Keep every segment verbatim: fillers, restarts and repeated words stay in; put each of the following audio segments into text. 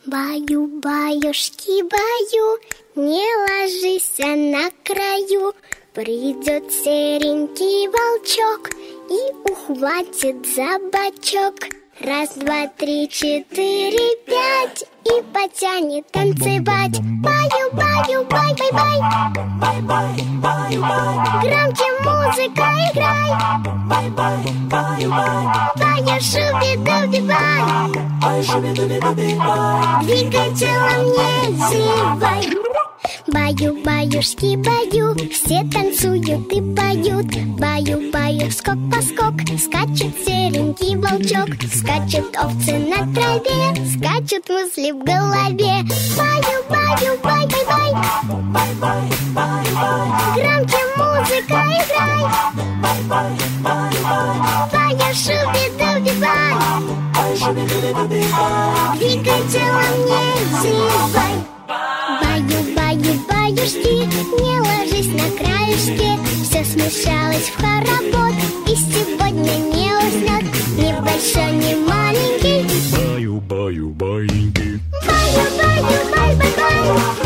Баю-баюшки, баю, не ложись на краю. Придет серенький волчок и ухватит за бочок. Раз, два, три, четыре, пять, и потянет танцевать. Баю, баю, бай, бай, бай. Бай, бай, бай, бай. Громче музыка играй. Бай, бай, бай, бай. Баю, шуби-дуби-бай. Ай, шуби-дуби-дуби-бай. Двигай телом, не зевай. Баю-баюшки, баю, все танцуют и поют. Баю-баю, скок-поскок, скачет серенький волчок. Скачут овцы на траве, скачут мысли в голове. Баю-баю, бай-бай-бай. Бай, бай, бай, бай. Громче музыка играй. Бай, бай, бай, бай. Баю, шуби-дуби-бай. Ай, шуби-дуби-дуби-бай. Двигай телом, не зевай. Баю-баю-баюшки, не ложись на краешке. Все смешалось в хоровод, и сегодня не уснет ни большой, ни маленький. Баю-баю-баиньки. Баю-баю-бай-бай-бай.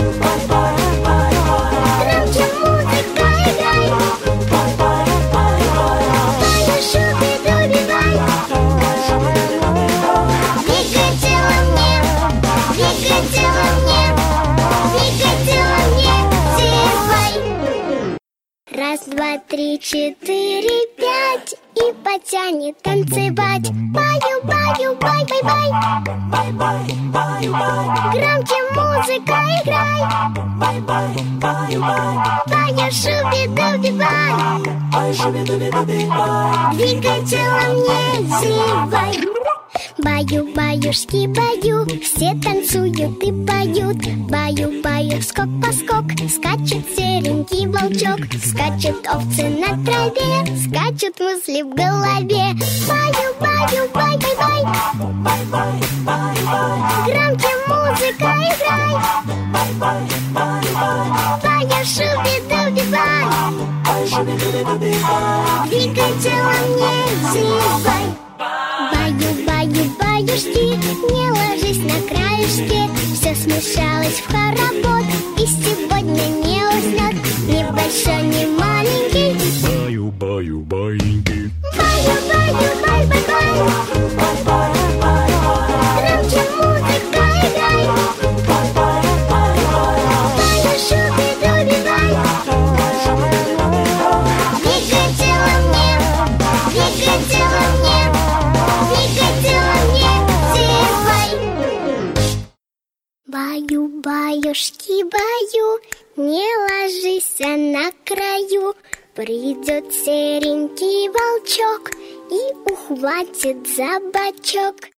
Громче музыка играй. Баю, шуби-дуби-бай. Двигай телом, не, двигай телом, не. Раз, два, три, четыре, пять, и потянет танцевать. Баю, баю, бай, бай, бай. Бай, бай, бай, бай. Громче музыка играй. Бай, бай, бай, бай. Баю, шуби-дуби-бай. Ай, шуби-дуби-дуби-бай. Двигай телом, не зевай. Баю-баюшки, баю, все танцуют и поют. Баю-баю, скок-поскок, скачет серенький волчок. Скачут овцы на траве, скачут мысли в голове. Баю-баю, бай-бай-бай. Бай, бай, бай, бай. Громче музыка играй. Бай, бай, бай, бай. Баю, шуби-дуби-бай. Ай, шуби-дуби-дуби-бай. Двигай телом, не зевай. Баю-баю-баюшки, не ложись на краешке. Все смешалось в хоровод, и сегодня не уснет ни большой, ни маленький. Баю-баю-баиньки. Баю-баю-бай-бай-бай. Громче музыка играй. Баю, шуби-дуби-бай. Двигай телом, не, двигай телом, не. Баю-баюшки, баю, не ложись на краю. Придет серенький волчок и ухватит за бочок.